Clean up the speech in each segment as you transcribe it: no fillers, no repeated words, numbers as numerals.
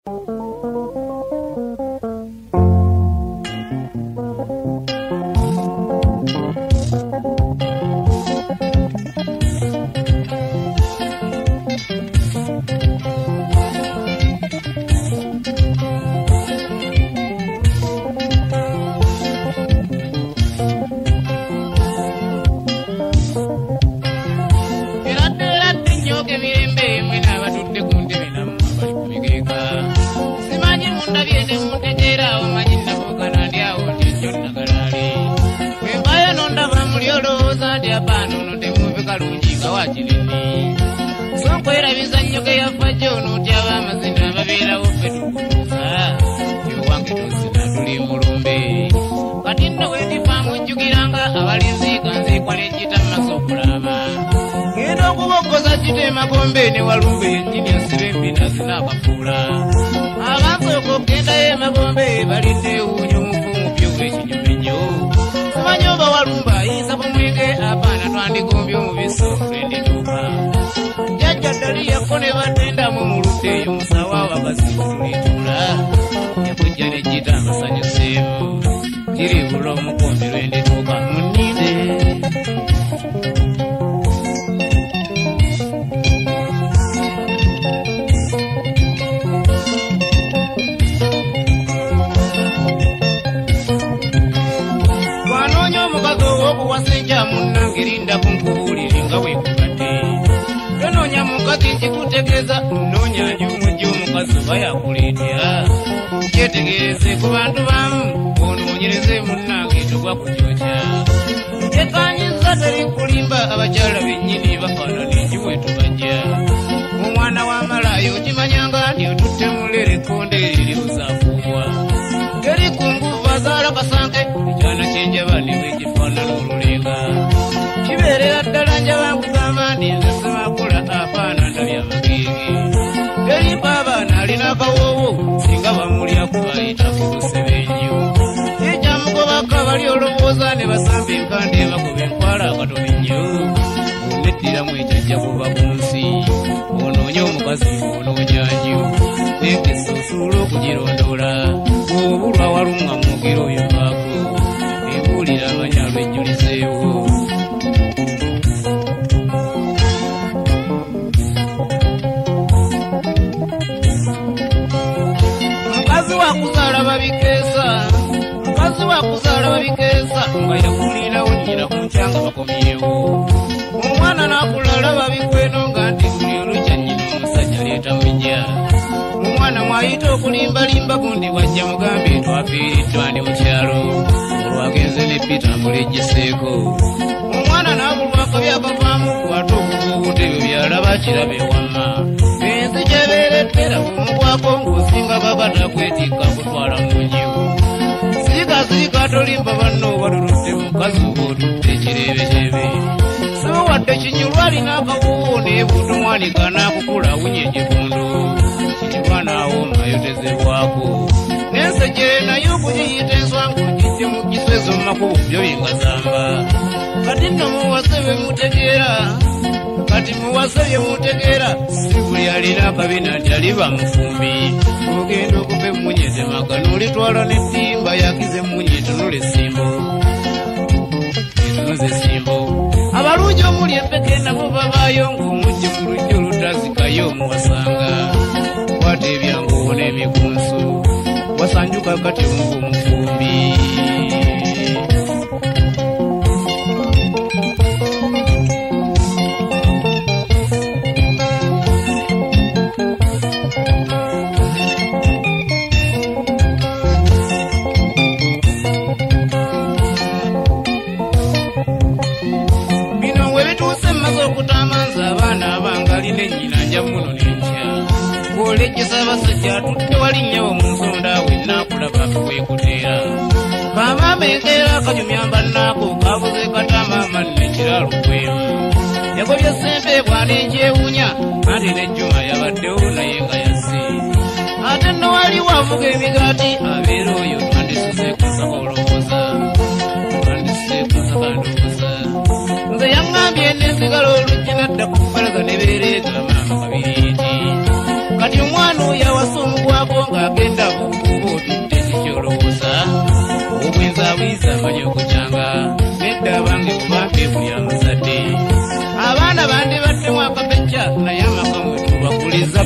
Kati umwana uya wasumugwako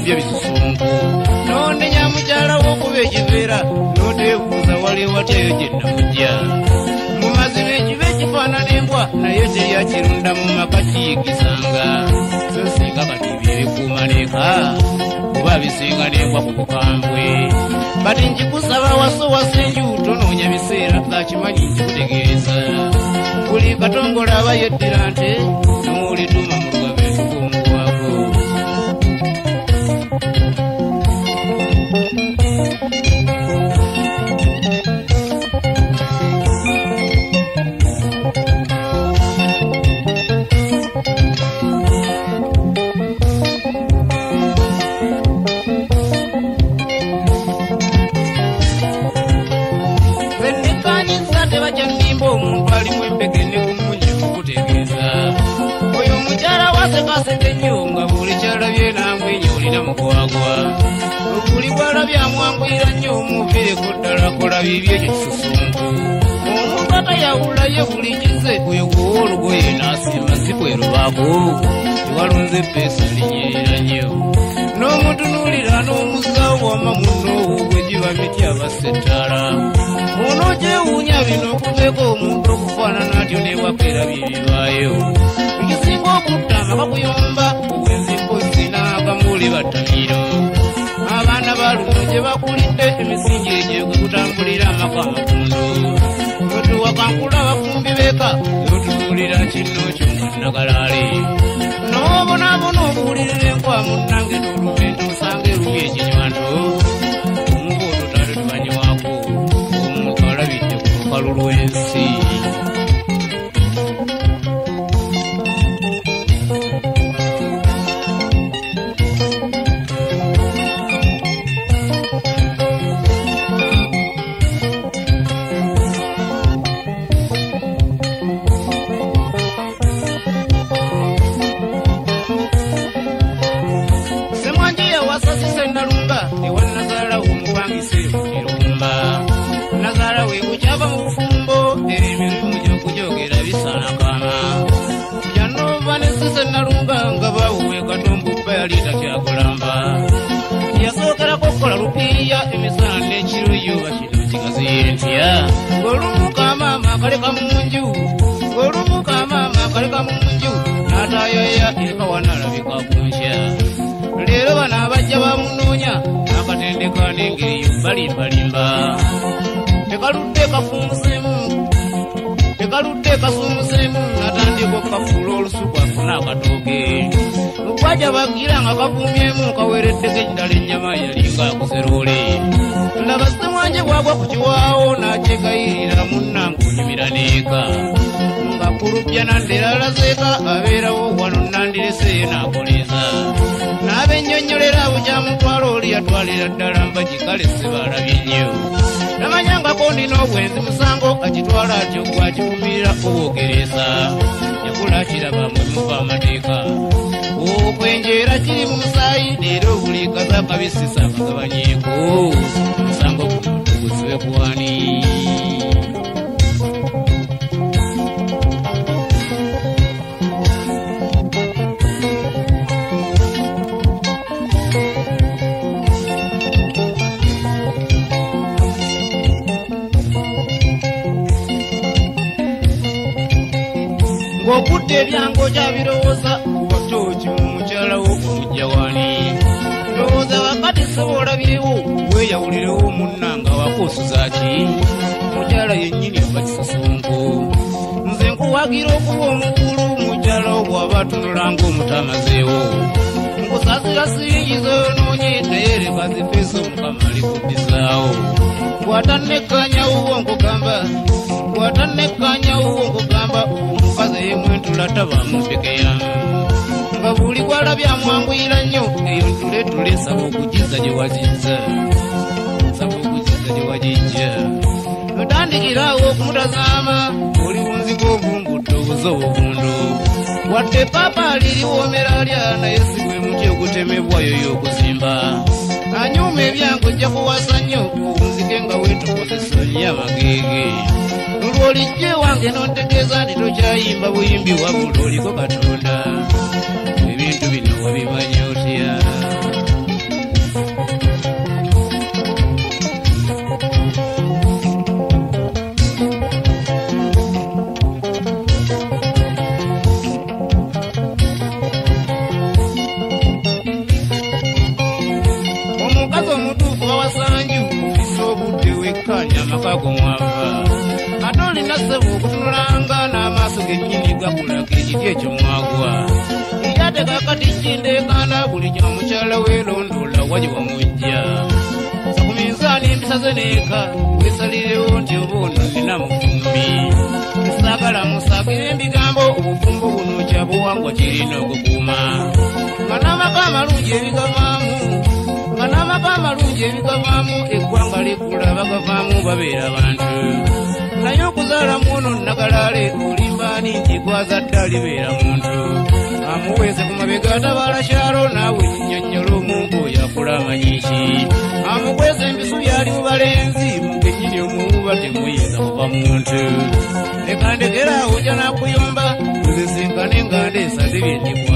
byo bisusunku none nyamukyala w'okuba ekiveera n'oteebuuza wali watyayo gye nnamujja mu mazima ekiba ekifaanana embwa naye teryakirunda mu maka kiyigisanga so singa kati bye bikuuma leeka kuba bisinga n'embwa ku bukambwe bati nkikusaba waso wasenju tonoonya biseera gakimanyi nkikutegeeza buli katongola aba yeddira nte n'olituma mu lugabe tukunguwako omuntu alimu empeke ne kumunye okutegeeza oyo omukyala wasekaseke nnyo nga buli kyalabye n'amwenya olina mugwagwa obuli bwalabye amwanguyira nnyo omuviireko ddala kola bibye ekisusunku omuntu atayawulayo buli kize oyo gwowa olugoye n'asimba si kwerubaako tewalunze epeesa linyirira nnyo n'omutunuulira n'omuzaawo wama munnoowo gwe giba mitya abasettaala ono gyewuunya bino okubeeko omuntu okufaanana atyo n'ewaka era bye bibaayo ekisinga okutta amaka kuyomba obwenzi mpozi n'akamuuli battamiro abaana baluno gye bakulidde emisingi egyo gwe kutambulira amaka amakundu otuwakankula abafumbi beeka otubuulira kinno kyo munnagalaale n'obonaabona obuwulirira enkwa munnange n'olumento osanga erumya ekinywanto omuba ototale tubanyiwaako omuntu alabidde ku lukalu lw'ensi yasookerako okukola lupiiya emisana n'ekiro yuba kino kigaziye ntya ng'olumuka amaama akaleka mu nju n'atayaya eka wanalabika ku nkya leero bano abajja bamunoonya n'akatendeka n'engeri balimbalimba tekaludde kasumuseemu natandika okukafuula olusuku afuna akatooke okwaja bagira nga kavuumyemu kaweereddeko eddala ennyama yalinga akuseroole laba ssemwanje bwagwa ku kiwaawo n'akyegayirira munnange onyumira n'eka nga kulubya nandera alazeeka abeerawo wano nandireseeyo n'akoleeza n'abennyonnyolera bukyamutwala oli yatwalira ddala mbagikale sebalabye nnyo namanyangako ndina obwenzi musango akitwala atyo gwakikumirira obwogereza yakula kiraba muva amateeka okwenjeera kiri mu musaayi leero buli kazakabisisa akagabanyeeko musango guno tugusibe kuwani ng'okudde ebyango gyabirowooza kubatooki mu mukyala wo omujja wani ndowooza wakati soba olabyewo weeyawulirewo munnanga wakuusuza ki mukyala yennyini aba kisusunku nze nkuwagira okuba omukulu mukyala wo bw'aba atunula ng'omutamazeewo nkusasira siringi z'oyonoonye naye leka zifeesa omukama alikuddizaawo bw'atannekkaanyawuwo nkugamba omukazi ey'emwentula tabaamu mpekeya nga buli gwalabye amwanguyira nnyo eyo ntule saba okugiza gye wagijja notandikiraawo okumutazaama oli bunziga obumbudde obuze obubundu wadde paapa aliriwoomera lya naye si gwe muti ogutemebwayo y'okuzimba anyuma ebyange ojja kuwasa nnyo obunzige nga weetukozesa nnyo amageege olwolijjo ewange n'ontegeeza nti tokyayimba buyimbi wabula oliko Katonda ebintu bino wabimanya otya mutuufu wawasanju ofisa obudde wekkanya amakago mwava ate olina ssebo okutunulanga n'amaaso gennyini gakulaga ekiti ekyo mwagwa ate kakati kindeekana bulijjo omukyala weerondoola wali wamujja ku minzaani embisaze neeka weesalirewo nti oba ono nina mufumbi saagala musaagire ebigambo obufumbo buno kya buwangwa kirina okukuuma nga n'amaka amalungi ebigavaamu eggwanga liggula bagavaamu babeera bantu naye okuzaalamu ono nagalaale olimbaani nti gwazadde alibeera muntu amuweese ku mabega atabaala kyalo naawe nnyonnyola omuntu oyo akula amanyiiki amukwese empisu byali mu balenzi mugennyini omuwuba temuyinza kuba muntu leka ndegeraawo ja nakuyomba tuzisinkane nga ndeesa tebyennyikwa